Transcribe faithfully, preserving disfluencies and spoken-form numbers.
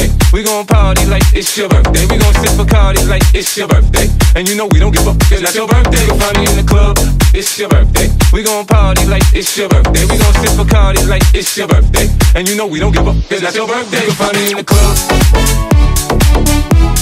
birthday. We gon' party like it's your birthday. We gon' sip Bacardi like it's your birthday. And you know we don't give up, it's not your birthday. You'll find me in the club, it's your birthday. We gon' party like it's your birthday. We gon' sip Bacardi like it's your birthday. And you know we don't give up, it's not your birthday. You'll find me in the club.